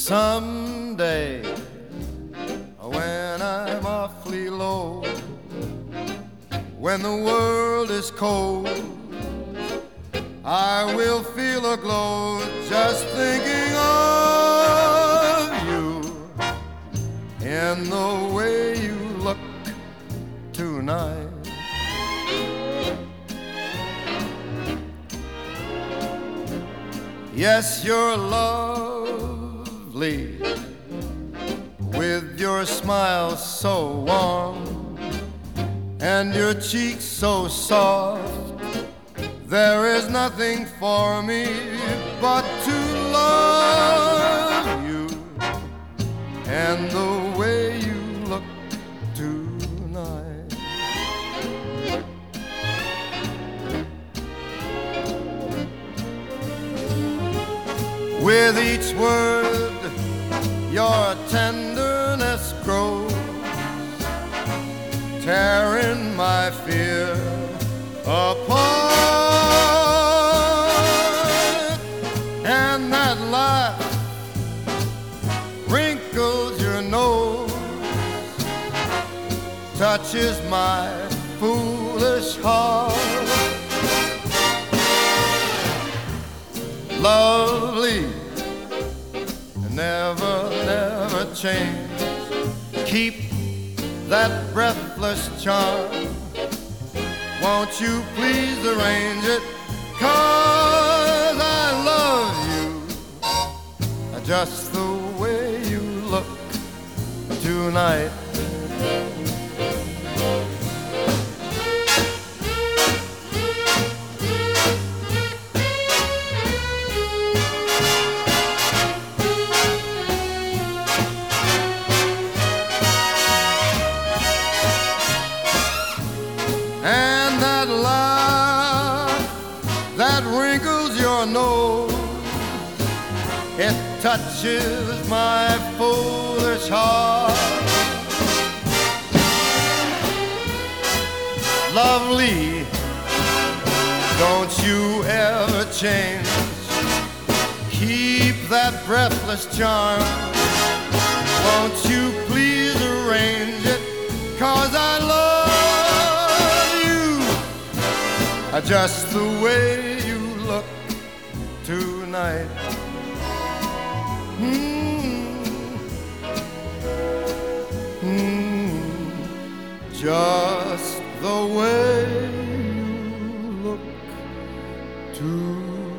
Someday, when I'm awfully low, when the world is cold, I will feel a glow just thinking of you and the way you look tonight. Yes, you're lovely with your smile so warm and your cheeks so soft. There is nothing for me but to love you and the way you look tonight. With each word your tenderness grows, tearing my fear apart. And that laugh wrinkles your nose, touches my foolish heart. Lovely, never, never change. Keep that breathless charm. Won't you please arrange it? 'Cause I love you just the way you look tonight. And that laugh that wrinkles your nose, it touches my foolish heart. Lovely, don't you ever change. Keep that breathless charm. Won't you please arrange it? 'Cause I love just the way you look tonight. Just the way you look tonight.